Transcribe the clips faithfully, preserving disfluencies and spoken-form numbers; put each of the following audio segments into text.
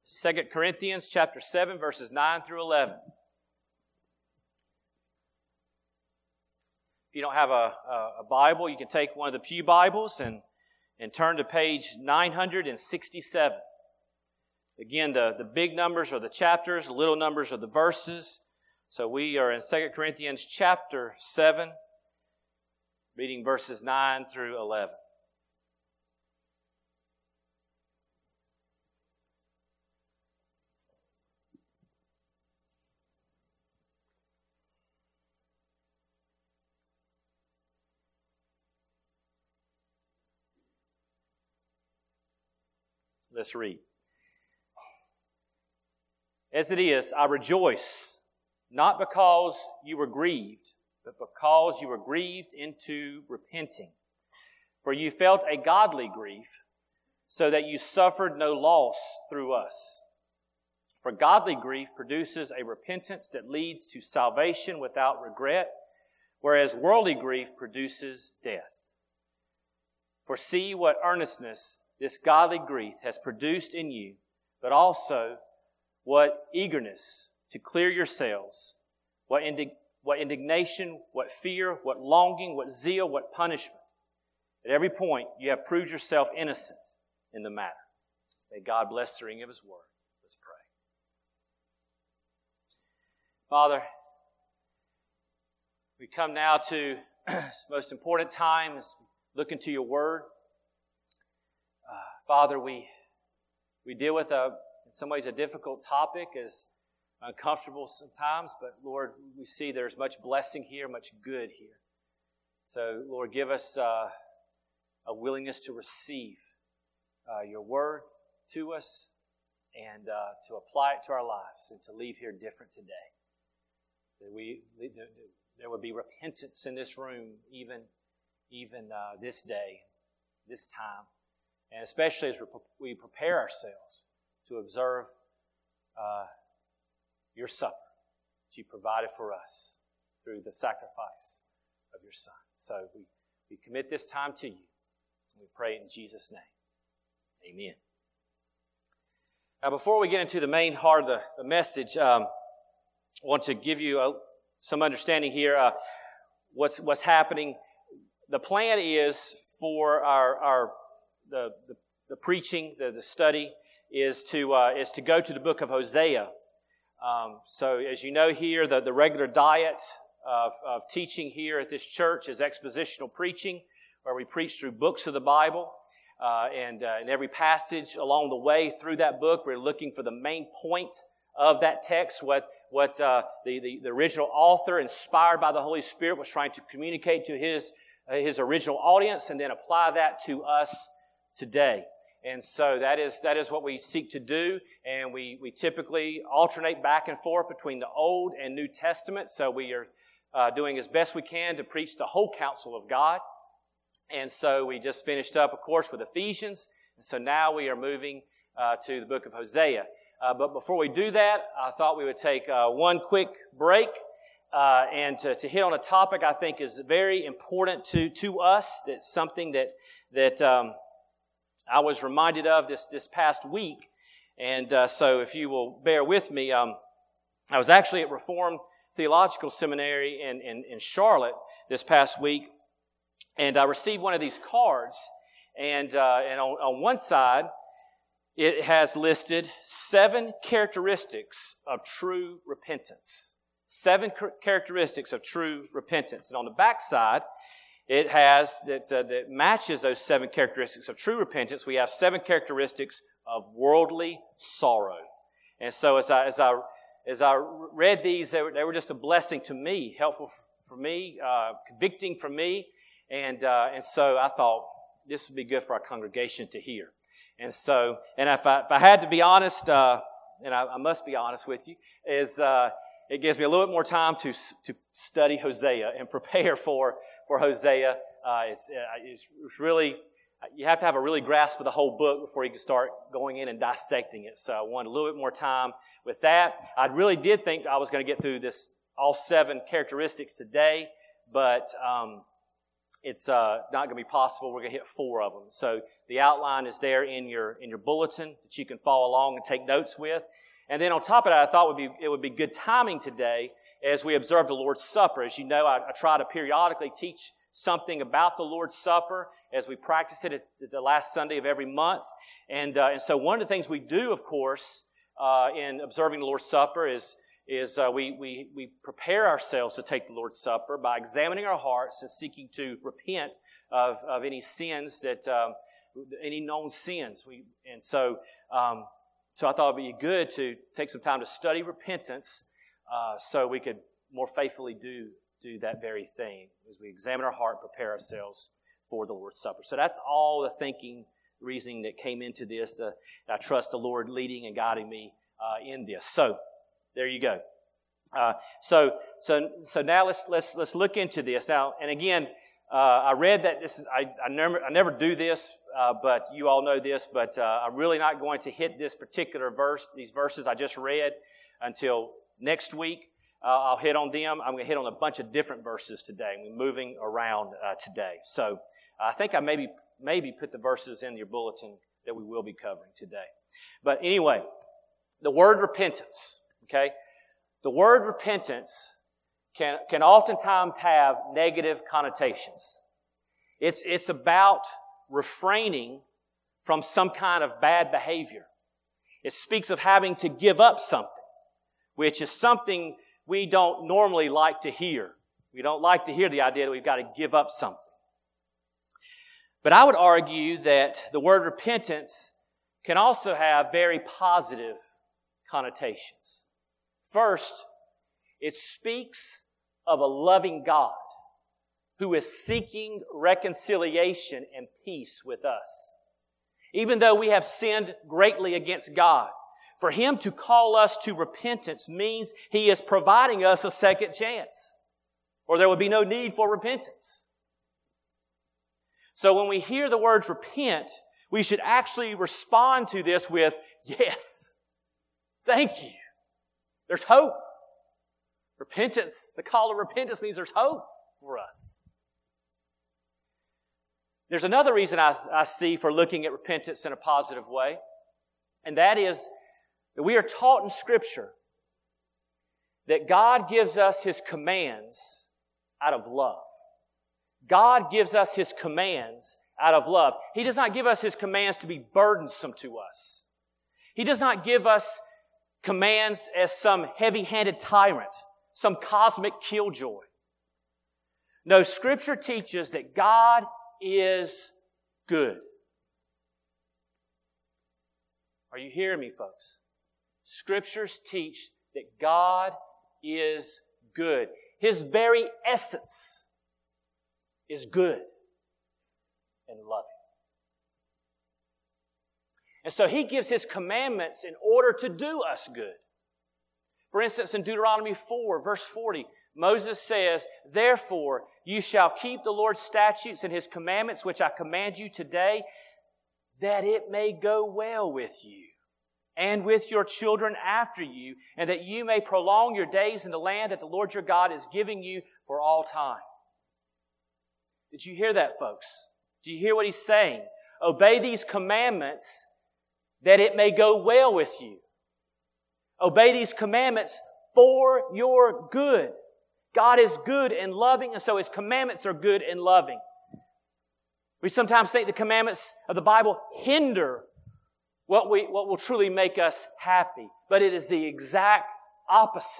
Second Corinthians chapter seven, verses nine through eleven. If you don't have a, a, a Bible, you can take one of the pew Bibles and, and turn to page nine hundred sixty-seven. Again, the, the big numbers are the chapters, the little numbers are the verses. So we are in Second Corinthians chapter seven, reading verses nine through eleven. Let's read. As it is, I rejoice, not because you were grieved, but because you were grieved into repenting. For you felt a godly grief, so that you suffered no loss through us. For godly grief produces a repentance that leads to salvation without regret, whereas worldly grief produces death. For see what earnestness this godly grief has produced in you, but also what eagerness to clear yourselves, what, indig- what indignation, what fear, what longing, what zeal, what punishment. At every point, you have proved yourself innocent in the matter. May God bless the reading of His Word. Let's pray. Father, we come now to this most important time as we look into your Word. Uh, Father, we we deal with, a, in some ways, a difficult topic, as uncomfortable sometimes, but Lord, we see there's much blessing here, much good here. So, Lord, give us uh, a willingness to receive uh, your word to us and uh, to apply it to our lives and to leave here different today. That we there would be repentance in this room, even even uh, this day, this time. And especially as we prepare ourselves to observe uh, your supper that you provided for us through the sacrifice of your Son. So we, we commit this time to you, and we pray in Jesus' name. Amen. Now, before we get into the main heart of the, the message, um, I want to give you a, some understanding here. Uh, what's what's happening? The plan is for our our The, the, the preaching, the, the study, is to uh, is to go to the book of Hosea. Um, so as you know here, the, the regular diet of, of teaching here at this church is expositional preaching, where we preach through books of the Bible. Uh, and uh, in every passage along the way through that book, we're looking for the main point of that text, what what uh, the, the, the original author, inspired by the Holy Spirit, was trying to communicate to his, uh, his original audience, and then apply that to us today. And so that is that is what we seek to do, and we, we typically alternate back and forth between the Old and New Testament. So we are uh, doing as best we can to preach the whole counsel of God. And so we just finished up, of course, with Ephesians. And so now we are moving uh, to the book of Hosea. Uh, but before we do that, I thought we would take uh, one quick break uh, and to, to hit on a topic I think is very important to, to us. That's something that that um, I was reminded of this, this past week. And uh, so if you will bear with me, um, I was actually at Reformed Theological Seminary in, in, in Charlotte this past week, and I received one of these cards. And, uh, and on, on one side, it has listed seven characteristics of true repentance. Seven characteristics of true repentance. And on the back side, it has, that, uh, that matches those seven characteristics of true repentance. We have seven characteristics of worldly sorrow. And so as I, as I, as I read these, they were, they were just a blessing to me, helpful for me, uh, convicting for me. And, uh, and so I thought this would be good for our congregation to hear. And so, and if I, if I had to be honest, uh, and I, I must be honest with you, is, uh, it gives me a little bit more time to, to study Hosea and prepare for For Hosea. Uh, it's, uh, it's really, you have to have a really grasp of the whole book before you can start going in and dissecting it. So I wanted a little bit more time with that. I really did think I was going to get through this, all seven characteristics today, but um, it's uh, not going to be possible. We're going to hit four of them. So the outline is there in your in your bulletin that you can follow along and take notes with. And then on top of that, I thought would be it would be good timing today as we observe the Lord's Supper. As you know, I, I try to periodically teach something about the Lord's Supper as we practice it at the last Sunday of every month. And, uh, and so one of the things we do, of course, uh, in observing the Lord's Supper is, is uh, we, we, we prepare ourselves to take the Lord's Supper by examining our hearts and seeking to repent of, of any sins that, um, any known sins. We, and so, um, so I thought it would be good to take some time to study repentance uh, so we could more faithfully do do that very thing as we examine our heart and prepare ourselves for the Lord's Supper. So that's all the thinking, reasoning that came into this. To, I trust the Lord leading and guiding me uh, in this. So there you go. Uh, so so so now let's let's let's look into this now. And again, uh, I read that this is I I never I never do this, uh, but you all know this. But uh, I'm really not going to hit this particular verse, these verses I just read, until next week. Uh, I'll hit on them. I'm going to hit on a bunch of different verses today. I'm moving around uh, today. So I think I maybe maybe put the verses in your bulletin that we will be covering today. But anyway, the word repentance, okay? The word repentance can, can oftentimes have negative connotations. It's, it's about refraining from some kind of bad behavior. It speaks of having to give up something, which is something we don't normally like to hear. We don't like to hear the idea that we've got to give up something. But I would argue that the word repentance can also have very positive connotations. First, it speaks of a loving God who is seeking reconciliation and peace with us. Even though we have sinned greatly against God, for Him to call us to repentance means He is providing us a second chance, or there would be no need for repentance. So when we hear the words repent, we should actually respond to this with, yes, thank you. There's hope. Repentance, the call of repentance means there's hope for us. There's another reason I, I see for looking at repentance in a positive way, and that is that we are taught in Scripture that God gives us His commands out of love. God gives us His commands out of love. He does not give us His commands to be burdensome to us. He does not give us commands as some heavy-handed tyrant, some cosmic killjoy. No, Scripture teaches that God is good. Are you hearing me, folks? Scriptures teach that God is good. His very essence is good and loving. And so He gives His commandments in order to do us good. For instance, in Deuteronomy four, verse forty, Moses says, "Therefore you shall keep the Lord's statutes and His commandments, which I command you today, that it may go well with you and with your children after you, and that you may prolong your days in the land that the Lord your God is giving you for all time." Did you hear that, folks? Do you hear what He's saying? Obey these commandments that it may go well with you. Obey these commandments for your good. God is good and loving, and so His commandments are good and loving. We sometimes think the commandments of the Bible hinder what we what will truly make us happy, but it is the exact opposite.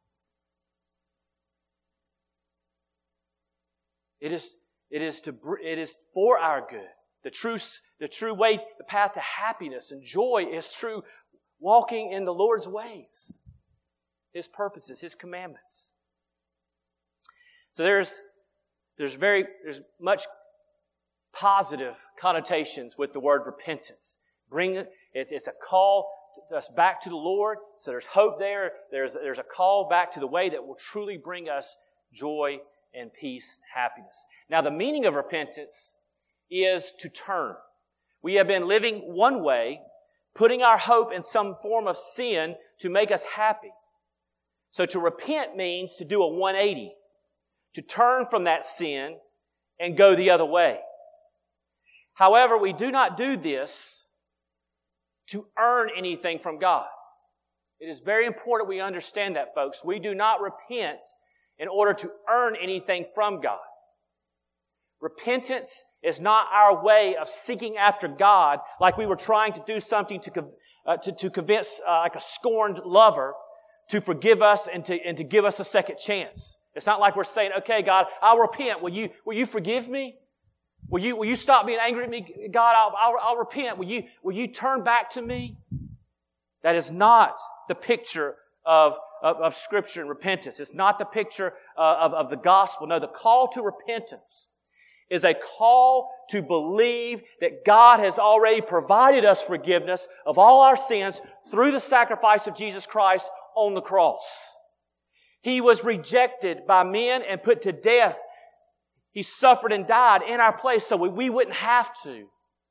It is it is to it is for our good. The true the true way, the path to happiness and joy is through walking in the Lord's ways, His purposes, His commandments. So there's there's very there's much positive connotations with the word repentance. Bring it. It's, it's a call to us back to the Lord. So there's hope there. There's there's a call back to the way that will truly bring us joy and peace, happiness. Now, the meaning of repentance is to turn. We have been living one way, putting our hope in some form of sin to make us happy. So to repent means to do a one eighty, to turn from that sin and go the other way. However, we do not do this to earn anything from God. It is very important we understand that, folks. We do not repent in order to earn anything from God. Repentance is not our way of seeking after God like we were trying to do something to, uh, to, to convince uh, like a scorned lover to forgive us and to, and to give us a second chance. It's not like we're saying, okay, God, I'll repent. Will you, will you forgive me? Will you, will you stop being angry at me? God, I'll, I'll, I'll repent. Will you, will you turn back to me? That is not the picture of, of, of Scripture and repentance. It's not the picture uh, of, of the gospel. No, the call to repentance is a call to believe that God has already provided us forgiveness of all our sins through the sacrifice of Jesus Christ on the cross. He was rejected by men and put to death. He suffered and died in our place so we, we wouldn't have to.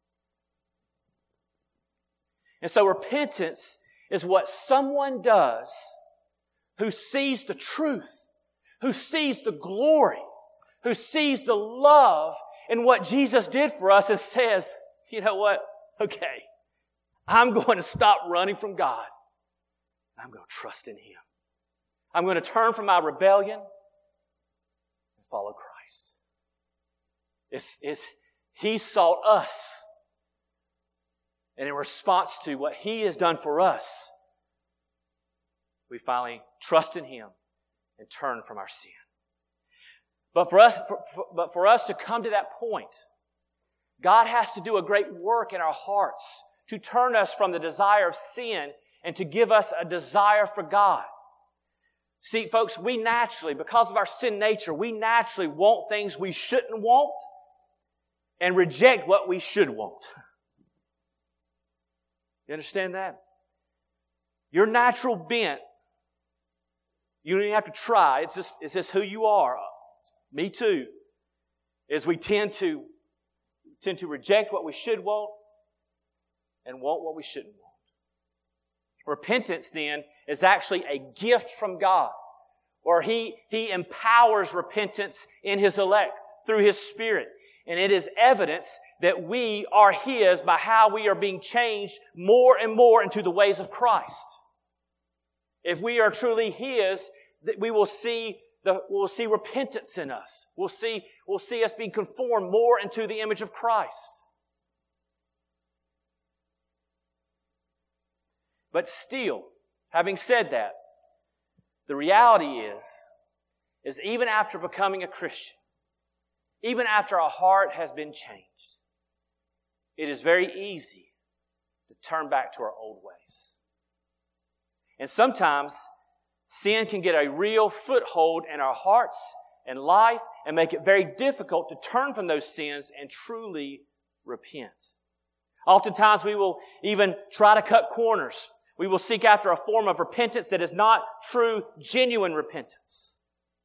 And so repentance is what someone does who sees the truth, who sees the glory, who sees the love in what Jesus did for us and says, you know what? Okay, I'm going to stop running from God. I'm going to trust in Him. I'm going to turn from my rebellion and follow Christ. It's, it's, He sought us. And in response to what He has done for us, we finally trust in Him and turn from our sin. But for us, for, for, but for us to come to that point, God has to do a great work in our hearts to turn us from the desire of sin and to give us a desire for God. See, folks, we naturally, because of our sin nature, we naturally want things we shouldn't want and reject what we should want. You understand that? Your natural bent, you don't even have to try. It's just, it's just who you are. Me too. Is we tend to, tend to reject what we should want and want what we shouldn't want. Repentance, then, is actually a gift from God, or He, He empowers repentance in His elect through His Spirit. And it is evidence that we are His by how we are being changed more and more into the ways of Christ. If we are truly His, we will see the, we'll see repentance in us. We'll see, we'll see us being conformed more into the image of Christ. But still, having said that, the reality is, is even after becoming a Christian, even after our heart has been changed, it is very easy to turn back to our old ways. And sometimes sin can get a real foothold in our hearts and life and make it very difficult to turn from those sins and truly repent. Oftentimes we will even try to cut corners. We will seek after a form of repentance that is not true, genuine repentance.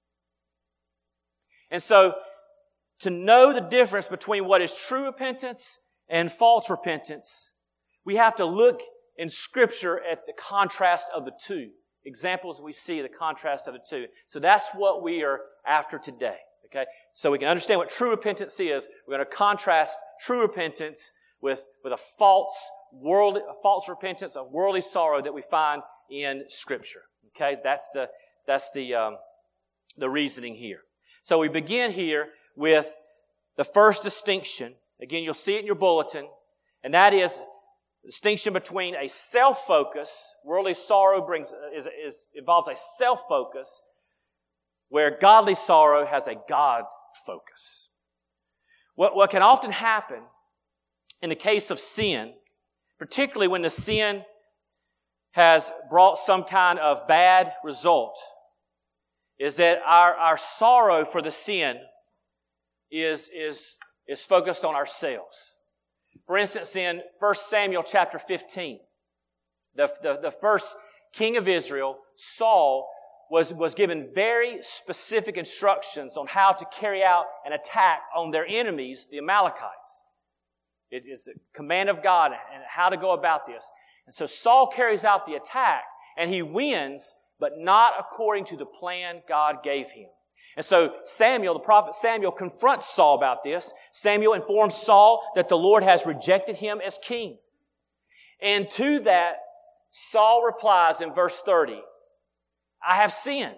And so, to know the difference between what is true repentance and false repentance, we have to look in Scripture at the contrast of the two. Examples we see the contrast of the two. So that's what we are after today. Okay? So we can understand what true repentance is. We're going to contrast true repentance with, with a false world, a false repentance, a worldly sorrow that we find in Scripture. Okay? That's the, that's the, um, the reasoning here. So we begin here with the first distinction. Again, you'll see it in your bulletin, and that is the distinction between a self-focus. Worldly sorrow brings is, is involves a self-focus, where godly sorrow has a God focus. What, what can often happen in the case of sin, particularly when the sin has brought some kind of bad result, is that our, our sorrow for the sin is, is, is focused on ourselves. For instance, in First Samuel chapter fifteen, the, the, the first king of Israel, Saul, was, was given very specific instructions on how to carry out an attack on their enemies, the Amalekites. It is a command of God and how to go about this. And so Saul carries out the attack, and he wins, but not according to the plan God gave him. And so Samuel, the prophet Samuel, confronts Saul about this. Samuel informs Saul that the Lord has rejected him as king. And to that, Saul replies in verse thirty, I have sinned.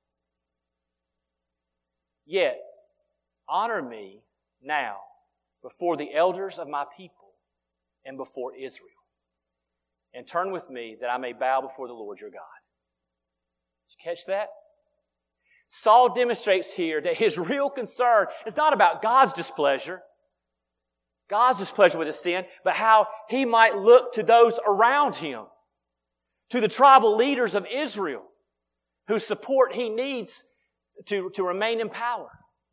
Yet, honor me now before the elders of my people and before Israel. And turn with me that I may bow before the Lord your God. Did you catch that? Saul demonstrates here that his real concern is not about God's displeasure, God's displeasure with his sin, but how he might look to those around him, to the tribal leaders of Israel, whose support he needs to, to remain in power.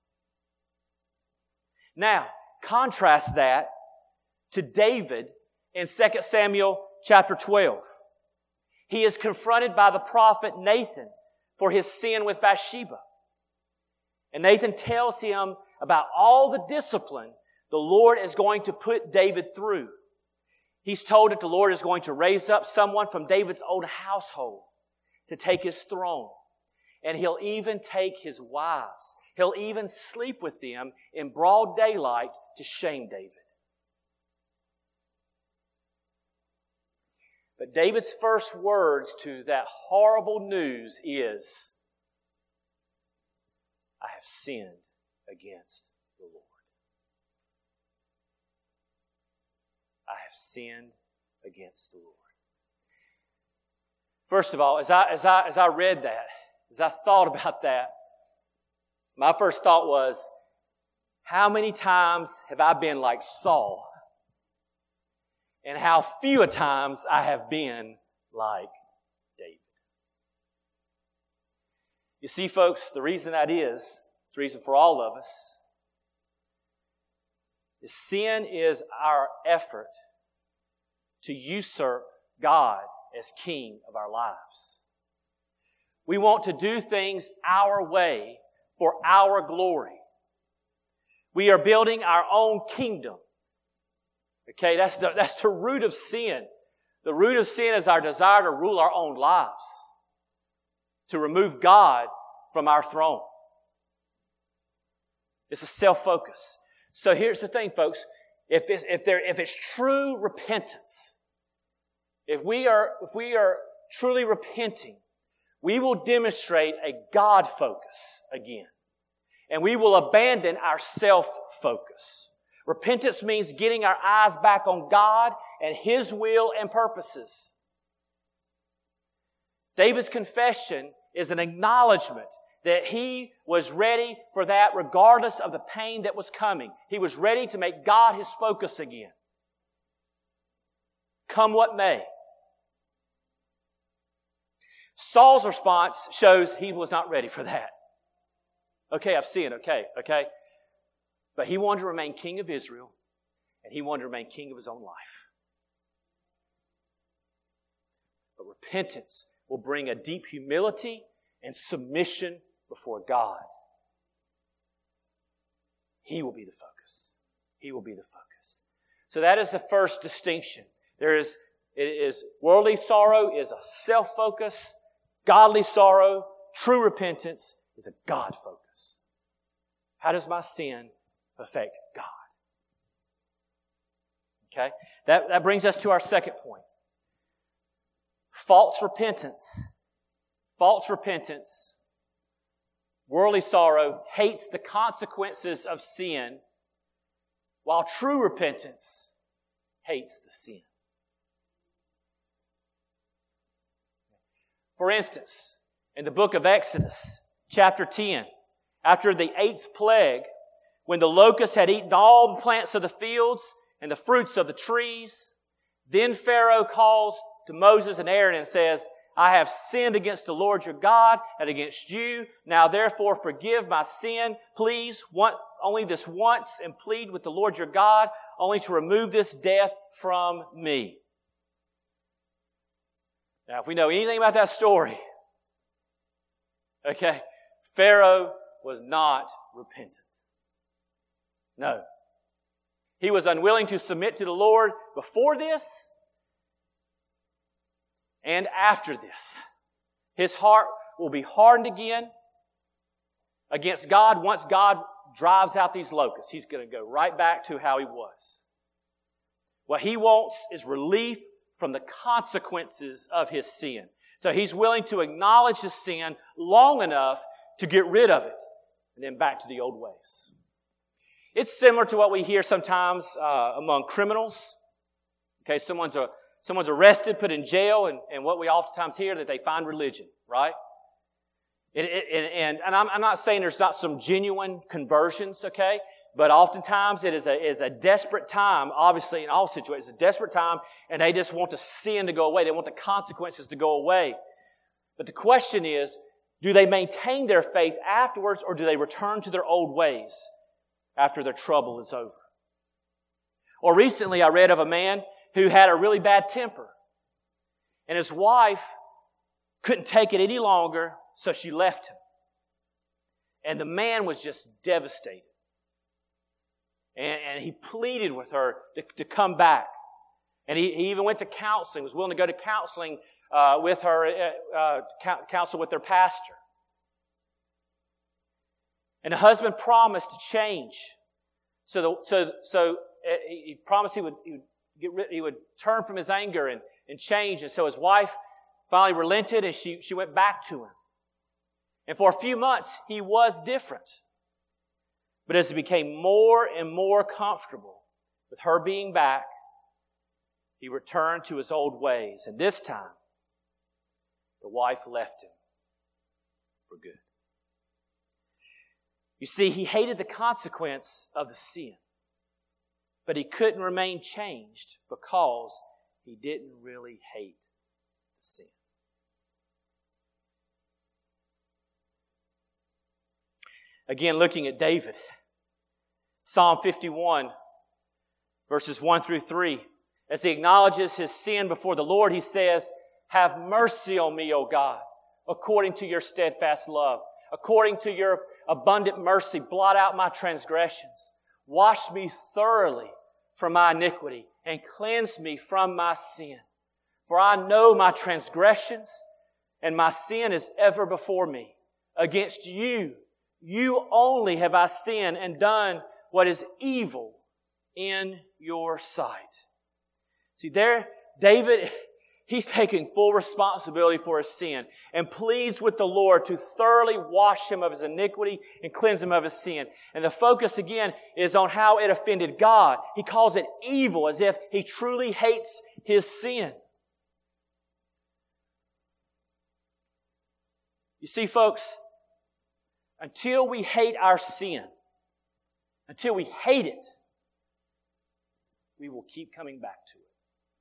Now, contrast that to David in Second Samuel chapter twelve. He is confronted by the prophet Nathan for his sin with Bathsheba. And Nathan tells him about all the discipline the Lord is going to put David through. He's told that the Lord is going to raise up someone from David's own household to take his throne. And he'll even take his wives. He'll even sleep with them in broad daylight to shame David. But David's first words to that horrible news is, I have sinned against the Lord. I have sinned against the Lord. First of all, as I, as I, as I read that, as I thought about that, my first thought was, how many times have I been like Saul? And how few a times I have been like David. You see, folks, the reason that is, it's the reason for all of us, is sin is our effort to usurp God as king of our lives. We want to do things our way for our glory. We are building our own kingdom. Okay, that's the, that's the root of sin. The root of sin is our desire to rule our own lives, to remove God from our throne. It's a self-focus. So here's the thing, folks. If it's, if there, if it's true repentance, if we are, if we are truly repenting, we will demonstrate a God focus again. And we will abandon our self-focus. Repentance means getting our eyes back on God and His will and purposes. David's confession is an acknowledgement that he was ready for that regardless of the pain that was coming. He was ready to make God his focus again. Come what may. Saul's response shows he was not ready for that. Okay, I've sinned, okay, okay. But he wanted to remain king of Israel, and he wanted to remain king of his own life. But repentance will bring a deep humility and submission before God. He will be the focus. He will be the focus. So that is the first distinction. There is, it is worldly sorrow is a self-focus. Godly sorrow, true repentance, is a God focus. How does my sin affect God? Okay? That, that brings us to our second point. False repentance. False repentance, worldly sorrow, hates the consequences of sin, while true repentance hates the sin. For instance, in the book of Exodus, chapter ten, after the eighth plague, when the locusts had eaten all the plants of the fields and the fruits of the trees, then Pharaoh calls to Moses and Aaron and says, I have sinned against the Lord your God and against you. Now therefore forgive my sin. Please, one, only this once, and plead with the Lord your God only to remove this death from me. Now if we know anything about that story, okay, Pharaoh was not repentant. No. He was unwilling to submit to the Lord before this and after this. His heart will be hardened again. against God, once God drives out these locusts, he's going to go right back to how he was. What he wants is relief from the consequences of his sin. So he's willing to acknowledge his sin long enough to get rid of it, and then back to the old ways. It's similar to what we hear sometimes uh, among criminals. Okay, someone's a, someone's arrested, put in jail, and, and what we oftentimes hear that they find religion, right? It, it, and and I'm, I'm not saying there's not some genuine conversions, okay? But oftentimes it is a, is a desperate time, obviously in all situations, a desperate time, and they just want the sin to go away. They want the consequences to go away. But the question is, do they maintain their faith afterwards, or do they return to their old ways after their trouble is over? Or recently I read of a man who had a really bad temper. And his wife couldn't take it any longer, so she left him. And the man was just devastated. And, and he pleaded with her to, to come back. And he, he even went to counseling, was willing to go to counseling uh, with her, uh, uh, counsel with their pastor. And the husband promised to change. So, the, so, so he promised he would, he would get rid, he would turn from his anger and, and change. And so his wife finally relented, and she, she went back to him. And for a few months, he was different. But as he became more and more comfortable with her being back, he returned to his old ways. And this time, the wife left him for good. You see, he hated the consequence of the sin. But he couldn't remain changed because he didn't really hate the sin. Again, looking at David, Psalm fifty-one, verses one through three. As he acknowledges his sin before the Lord, he says, "Have mercy on me, O God, according to your steadfast love. According to your abundant mercy, blot out my transgressions. Wash me thoroughly from my iniquity and cleanse me from my sin. For I know my transgressions, and my sin is ever before me. Against you, you only have I sinned and done what is evil in your sight." See, there, David, he's taking full responsibility for his sin and pleads with the Lord to thoroughly wash him of his iniquity and cleanse him of his sin. And the focus, again, is on how it offended God. He calls it evil, as if he truly hates his sin. You see, folks, until we hate our sin, until we hate it, we will keep coming back to it.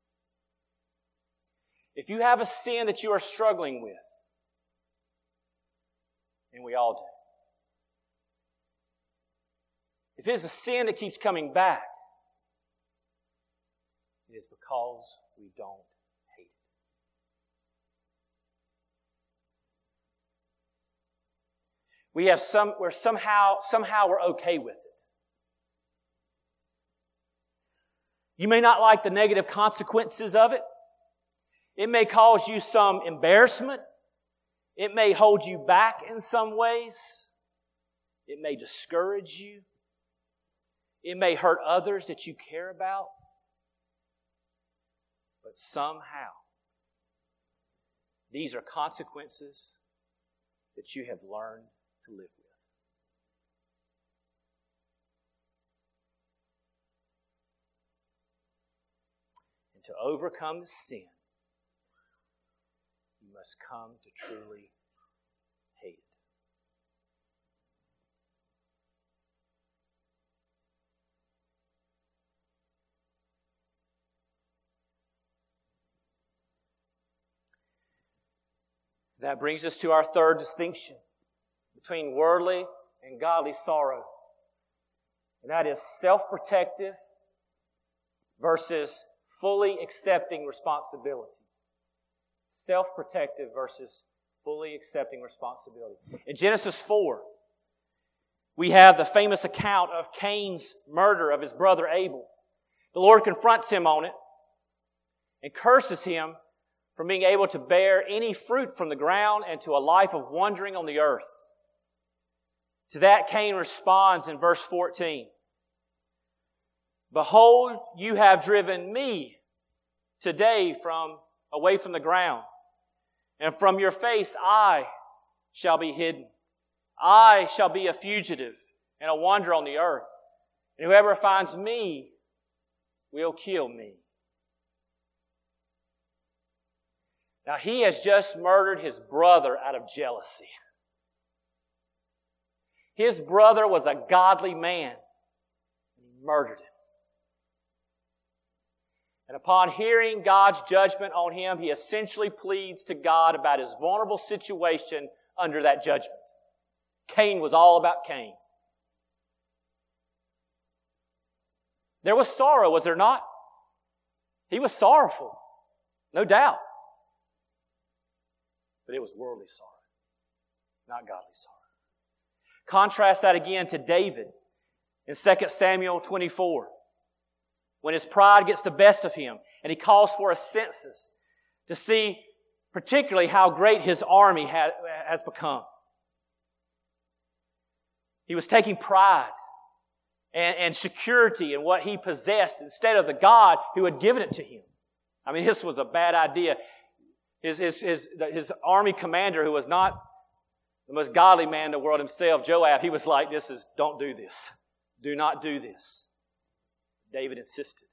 If you have a sin that you are struggling with, and we all do, if it is a sin that keeps coming back, it is because we don't hate it. We have some, we're somehow, somehow we're okay with it. You may not like the negative consequences of it. It may cause you some embarrassment. It may hold you back in some ways. It may discourage you. It may hurt others that you care about. But somehow, these are consequences that you have learned to live with. And to overcome the sin, you must come to truly hate it. That brings us to our third distinction between worldly and godly sorrow. And that is self-protective versus fully accepting responsibility. Self-protective versus fully accepting responsibility. In Genesis four, we have the famous account of Cain's murder of his brother Abel. The Lord confronts him on it and curses him from being able to bear any fruit from the ground and to a life of wandering on the earth. To that Cain responds in verse fourteen. Behold, you have driven me today from away from the ground, and from your face I shall be hidden. I shall be a fugitive and a wanderer on the earth, and whoever finds me will kill me. Now he has just murdered his brother out of jealousy. His brother was a godly man, and he murdered him. And upon hearing God's judgment on him, he essentially pleads to God about his vulnerable situation under that judgment. Cain was all about Cain. There was sorrow, was there not? He was sorrowful, no doubt. But it was worldly sorrow, not godly sorrow. Contrast that again to David in Second Samuel twenty-four. When his pride gets the best of him and he calls for a census to see particularly how great his army has become. He was taking pride and, and security in what he possessed instead of the God who had given it to him. I mean, this was a bad idea. His, his, his, his army commander, who was not the most godly man in the world himself, Joab, he was like, this is, don't do this. Do not do this. David insisted.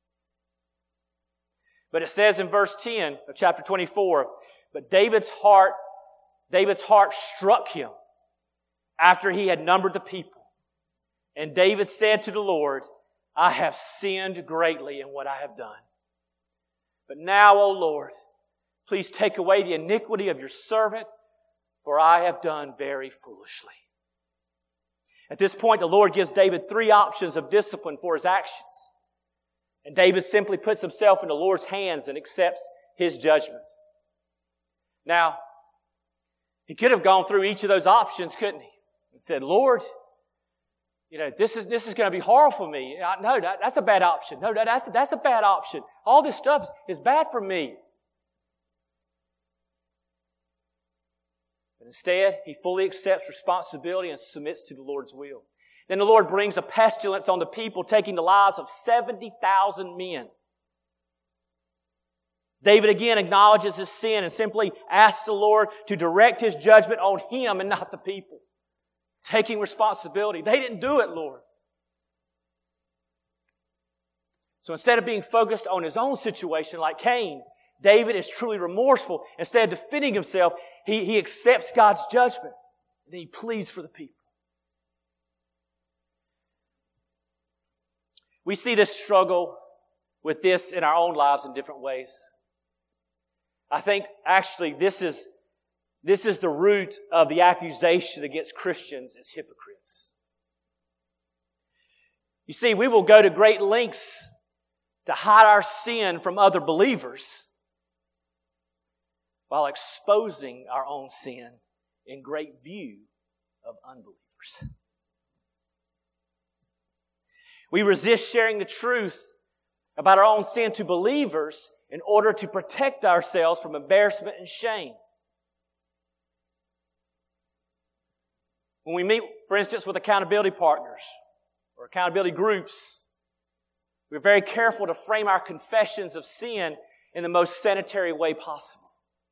But it says in verse ten of chapter twenty-four, but David's heart, David's heart struck him after he had numbered the people. And David said to the Lord, I have sinned greatly in what I have done. But now, O Lord, please take away the iniquity of your servant, for I have done very foolishly. At this point, the Lord gives David three options of discipline for his actions. And David simply puts himself in the Lord's hands and accepts His judgment. Now, he could have gone through each of those options, couldn't he? And said, Lord, you know, this is this is going to be horrible for me. No, that, that's a bad option. No, that, that's, that's a bad option. All this stuff is bad for me. But instead, he fully accepts responsibility and submits to the Lord's will. Then the Lord brings a pestilence on the people, taking the lives of seventy thousand men. David again acknowledges his sin and simply asks the Lord to direct His judgment on him and not the people. Taking responsibility. They didn't do it, Lord. So instead of being focused on his own situation like Cain, David is truly remorseful. Instead of defending himself, he, he accepts God's judgment. And then he pleads for the people. We see this struggle with this in our own lives in different ways. I think actually this is, this is the root of the accusation against Christians as hypocrites. You see, we will go to great lengths to hide our sin from other believers while exposing our own sin in great view of unbelievers. We resist sharing the truth about our own sin to believers in order to protect ourselves from embarrassment and shame. When we meet, for instance, with accountability partners or accountability groups, we're very careful to frame our confessions of sin in the most sanitary way possible.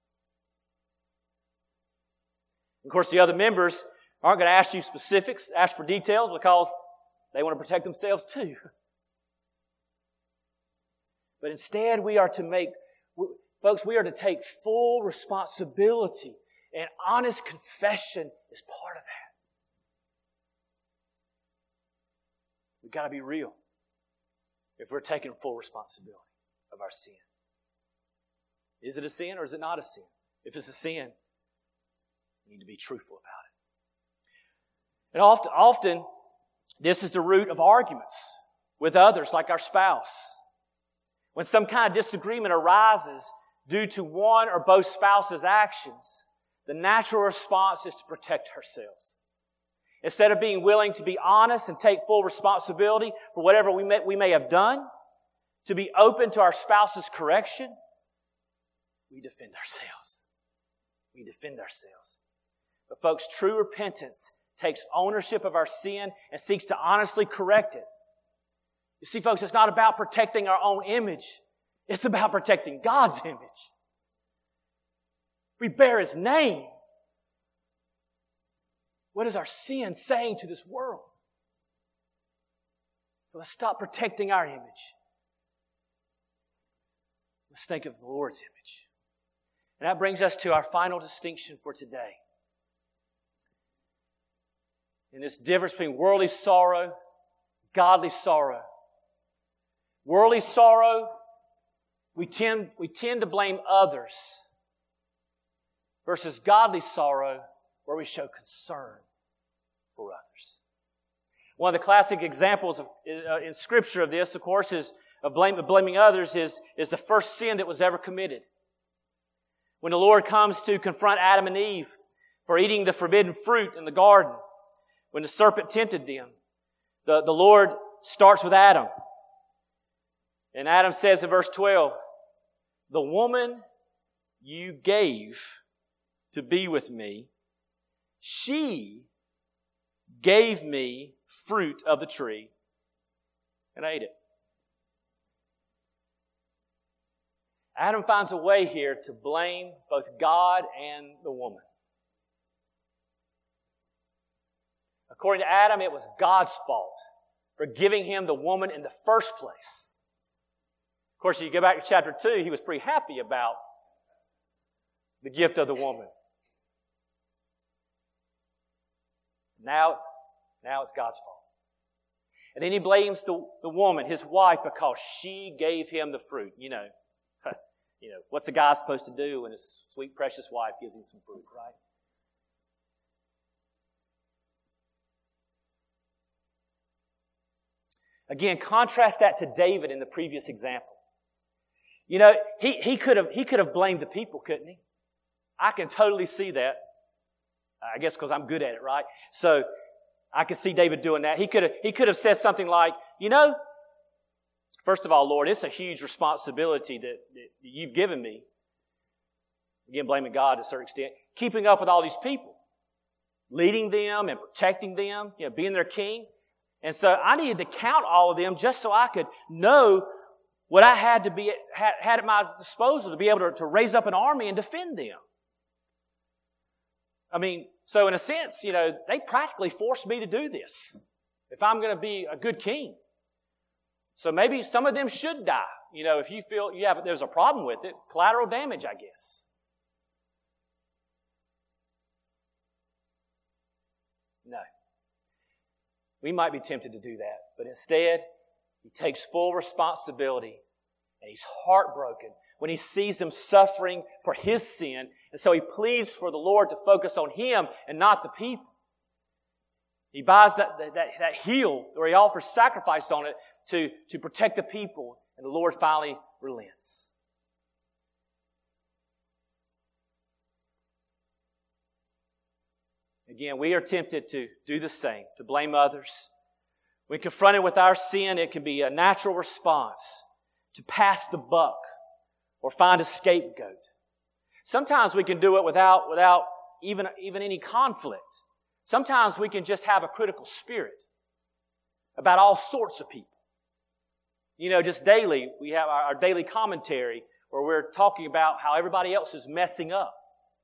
Of course, the other members aren't going to ask you specifics, ask for details, because they want to protect themselves too. But instead, we are to make, folks, we are to take full responsibility, and honest confession is part of that. We've got to be real if we're taking full responsibility of our sin. Is it a sin or is it not a sin? If it's a sin, we need to be truthful about it. And often, often, this is the root of arguments with others, like our spouse. When some kind of disagreement arises due to one or both spouses' actions, the natural response is to protect ourselves. Instead of being willing to be honest and take full responsibility for whatever we may, we may have done, to be open to our spouse's correction, we defend ourselves. We defend ourselves. But folks, true repentance takes ownership of our sin and seeks to honestly correct it. You see, folks, it's not about protecting our own image. It's about protecting God's image. We bear His name. What is our sin saying to this world? So let's stop protecting our image. Let's think of the Lord's image. And that brings us to our final distinction for today. In this difference between worldly sorrow, godly sorrow. Worldly sorrow, we tend, we tend to blame others, versus godly sorrow, where we show concern for others. One of the classic examples of, uh, in Scripture of this, of course, is of, blame, of blaming others is, is the first sin that was ever committed. When the Lord comes to confront Adam and Eve for eating the forbidden fruit in the garden, when the serpent tempted them, the, the Lord starts with Adam. And Adam says in verse twelve, "The woman you gave to be with me, she gave me fruit of the tree, and I ate it." Adam finds a way here to blame both God and the woman. According to Adam, it was God's fault for giving him the woman in the first place. Of course, if you go back to chapter two, he was pretty happy about the gift of the woman. Now it's, now it's God's fault. And then he blames the, the woman, his wife, because she gave him the fruit. You know, you know, what's a guy supposed to do when his sweet, precious wife gives him some fruit, right? Again, contrast that to David in the previous example. You know, he, he could have he could have blamed the people, couldn't he? I can totally see that. I guess because I'm good at it, right? So I can see David doing that. He could have he could have said something like, you know, first of all, Lord, it's a huge responsibility that, that you've given me. Again, blaming God to a certain extent. Keeping up with all these people. Leading them and protecting them, you know, being their king. And so I needed to count all of them just so I could know what I had to be had, had at my disposal to be able to, to raise up an army and defend them. I mean, so in a sense, you know, they practically forced me to do this if I'm going to be a good king. So maybe some of them should die. You know, if you feel you have there's a problem with it, collateral damage, I guess. No. We might be tempted to do that, but instead, he takes full responsibility, and he's heartbroken when he sees them suffering for his sin, and so he pleads for the Lord to focus on him and not the people. He buys that, that, that heel, or he offers sacrifice on it to, to protect the people, and the Lord finally relents. Again, we are tempted to do the same, to blame others. When confronted with our sin, it can be a natural response to pass the buck or find a scapegoat. Sometimes we can do it without, without even, even any conflict. Sometimes we can just have a critical spirit about all sorts of people. You know, just daily, we have our, our daily commentary where we're talking about how everybody else is messing up.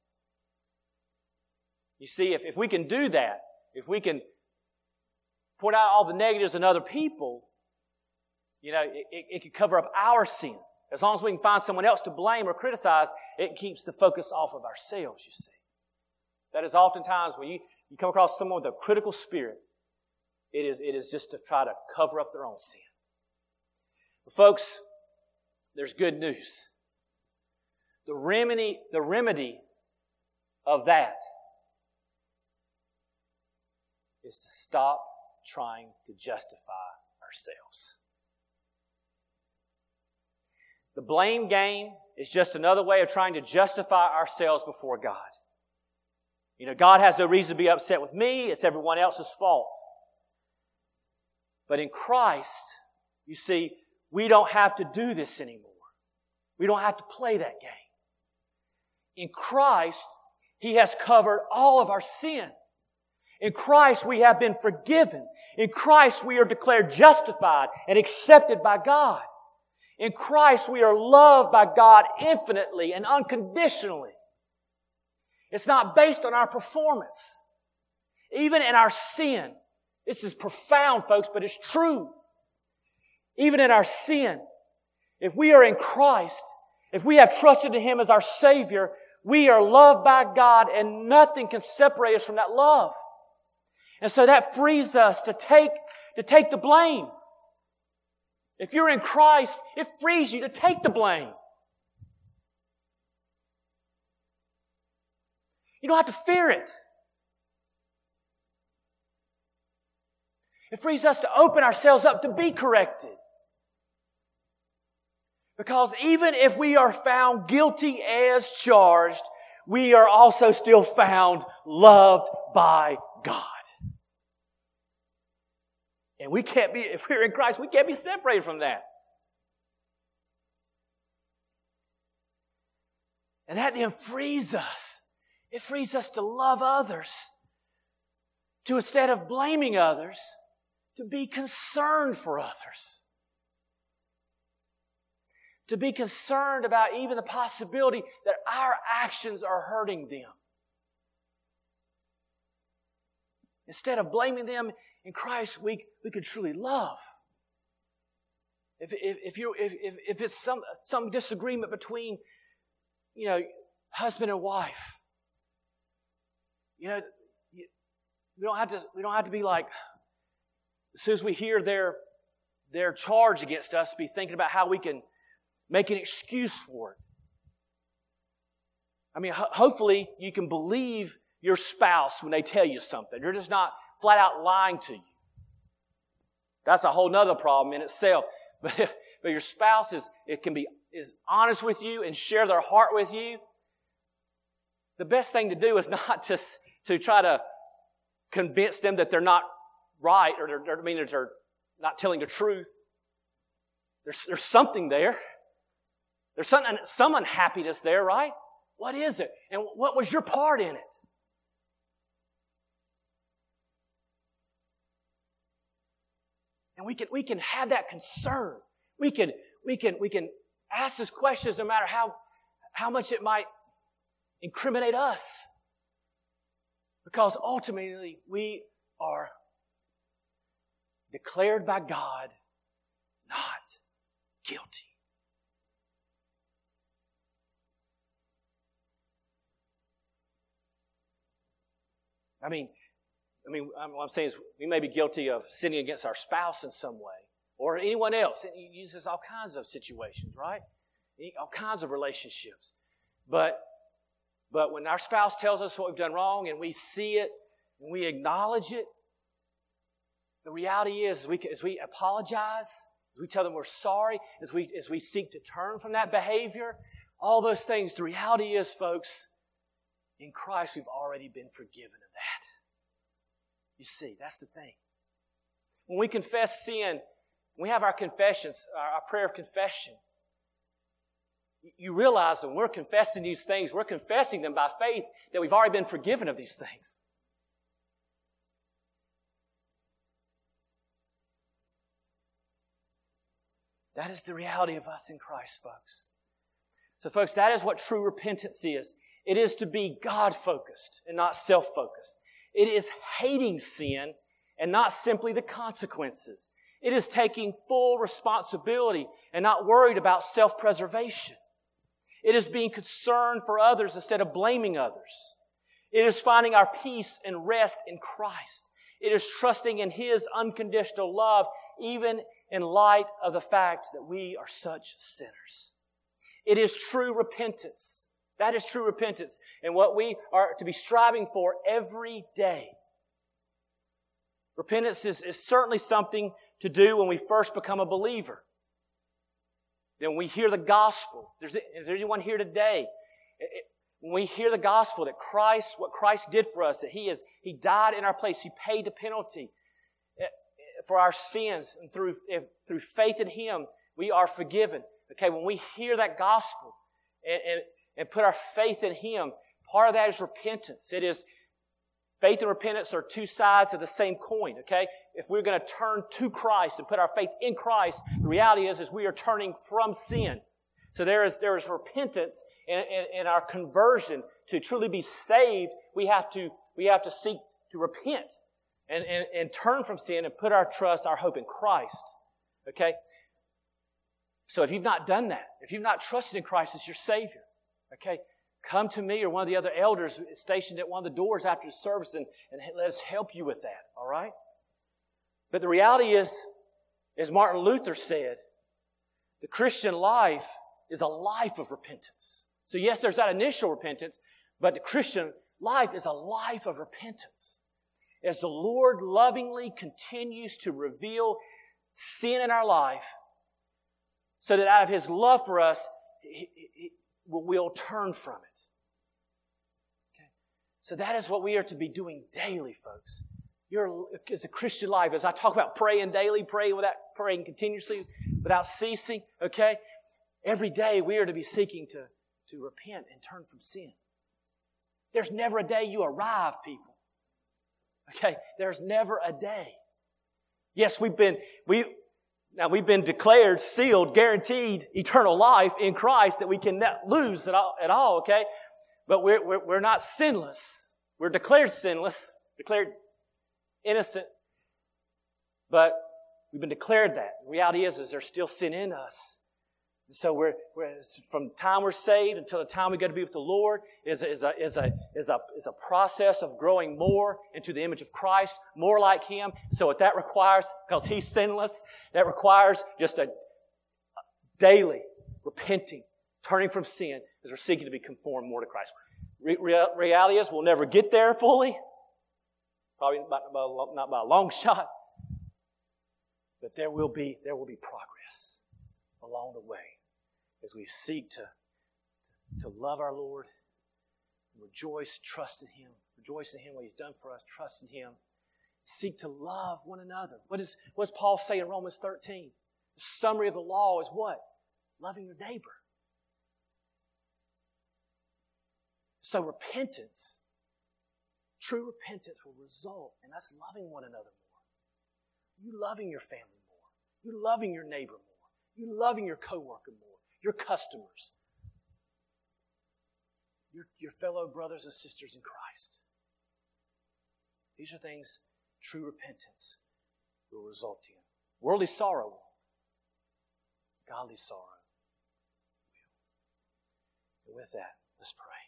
You see, if, if we can do that, if we can point out all the negatives in other people, you know, it, it, it can cover up our sin. As long as we can find someone else to blame or criticize, it keeps the focus off of ourselves, you see. That is oftentimes when you, you come across someone with a critical spirit, it is, it is just to try to cover up their own sin. But folks, there's good news. The remedy, the remedy of that is to stop trying to justify ourselves. The blame game is just another way of trying to justify ourselves before God. You know, God has no reason to be upset with me. It's everyone else's fault. But in Christ, you see, we don't have to do this anymore. We don't have to play that game. In Christ, He has covered all of our sin. In Christ we have been forgiven. In Christ we are declared justified and accepted by God. In Christ we are loved by God infinitely and unconditionally. It's not based on our performance. Even in our sin, this is profound, folks, but it's true. Even in our sin, if we are in Christ, if we have trusted in Him as our Savior, we are loved by God and nothing can separate us from that love. And so that frees us to take, to take the blame. If you're in Christ, it frees you to take the blame. You don't have to fear it. It frees us to open ourselves up to be corrected. Because even if we are found guilty as charged, we are also still found loved by God. And we can't be, if we're in Christ, we can't be separated from that. And that then frees us. It frees us to love others. To instead of blaming others, to be concerned for others. To be concerned about even the possibility that our actions are hurting them. Instead of blaming them, in Christ we, we could truly love. If, if, if, you, if, if, if it's some, some disagreement between, you know, husband and wife, you know, we don't have to, we don't have to be like, as soon as we hear their, their charge against us, be thinking about how we can make an excuse for it. I mean, ho- hopefully you can believe your spouse when they tell you something. They're just not flat out lying to you. That's a whole nother problem in itself. But, but your spouse is, it can be, is honest with you and share their heart with you. The best thing to do is not just to try to convince them that they're not right or they're, they're, I mean, they're not telling the truth. There's, there's something there. There's some, some unhappiness there, right? What is it? And what was your part in it? And we can, we can have that concern. We can, we can, we can ask those questions no matter how, how much it might incriminate us. Because ultimately we are declared by God not guilty. I mean, I mean, what I'm saying is we may be guilty of sinning against our spouse in some way or anyone else. It uses all kinds of situations, right? All kinds of relationships. But, but when our spouse tells us what we've done wrong and we see it and we acknowledge it, the reality is as we, as we apologize, as we tell them we're sorry, as we, as we seek to turn from that behavior, all those things, the reality is, folks, in Christ we've already been forgiven of that. You see, that's the thing. When we confess sin, when we have our confessions, our prayer of confession, you realize when we're confessing these things, we're confessing them by faith that we've already been forgiven of these things. That is the reality of us in Christ, folks. So, folks, that is what true repentance is. It is to be God-focused and not self-focused. It is hating sin and not simply the consequences. It is taking full responsibility and not worried about self-preservation. It is being concerned for others instead of blaming others. It is finding our peace and rest in Christ. It is trusting in His unconditional love, even in light of the fact that we are such sinners. It is true repentance. That is true repentance and what we are to be striving for every day. Repentance is, is certainly something to do when we first become a believer. Then we hear the gospel. There's, is there anyone here today? It, it, when we hear the gospel that Christ, what Christ did for us, that He is, He died in our place, He paid the penalty for our sins, and through, if, through faith in Him, we are forgiven. Okay, when we hear that gospel and, and and put our faith in Him, part of that is repentance. It is, Faith and repentance are two sides of the same coin, okay? If we're going to turn to Christ and put our faith in Christ, the reality is, is we are turning from sin. So there is, there is repentance in, in, in our conversion. To truly be saved, we have to, we have to seek to repent and, and, and turn from sin and put our trust, our hope in Christ, okay? So if you've not done that, if you've not trusted in Christ as your Savior, okay, come to me or one of the other elders stationed at one of the doors after the service and, and let us help you with that, all right? But the reality is, as Martin Luther said, the Christian life is a life of repentance. So yes, there's that initial repentance, but the Christian life is a life of repentance. As the Lord lovingly continues to reveal sin in our life, so that out of His love for us, He, he, we'll turn from it. Okay? So that is what we are to be doing daily, folks. Your, as a Christian life, as I talk about praying daily, praying without praying continuously, without ceasing, okay? Every day we are to be seeking to, to repent and turn from sin. There's never a day you arrive, people. Okay? There's never a day. Yes, we've been, we, now we've been declared, sealed, guaranteed eternal life in Christ that we can not lose at all, at all, okay? But we're, we're, we're not sinless. We're declared sinless, declared innocent, but we've been declared that. The reality is, is there's still sin in us. And so we're, we're from the time we're saved until the time we go to be with the Lord is a, is a, is a, is a, is a process of growing more into the image of Christ, more like Him. So what that requires, because He's sinless, that requires just a, a daily repenting, turning from sin as we're seeking to be conformed more to Christ. Re- rea- reality is we'll never get there fully. Probably not by, not by a long shot. But there will be, there will be progress along the way as we seek to, to, to love our Lord, rejoice, trust in Him, rejoice in Him, what He's done for us, trust in Him. Seek to love one another. What, is, what does Paul say in Romans thirteen? The summary of the law is what? Loving your neighbor. So repentance, true repentance will result in us loving one another more. You loving your family more. You loving your neighbor more. You loving your coworker more. Your customers. Your, your fellow brothers and sisters in Christ. These are things true repentance will result in. Worldly sorrow won't. Godly sorrow will. And with that, let's pray.